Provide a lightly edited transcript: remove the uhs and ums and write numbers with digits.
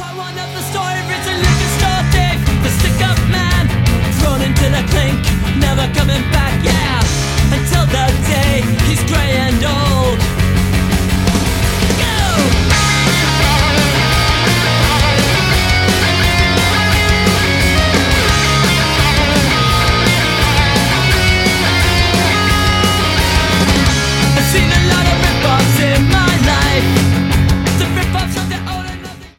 One of the story written liquor store thief, the stick-up man thrown into the clink, never coming back, yeah.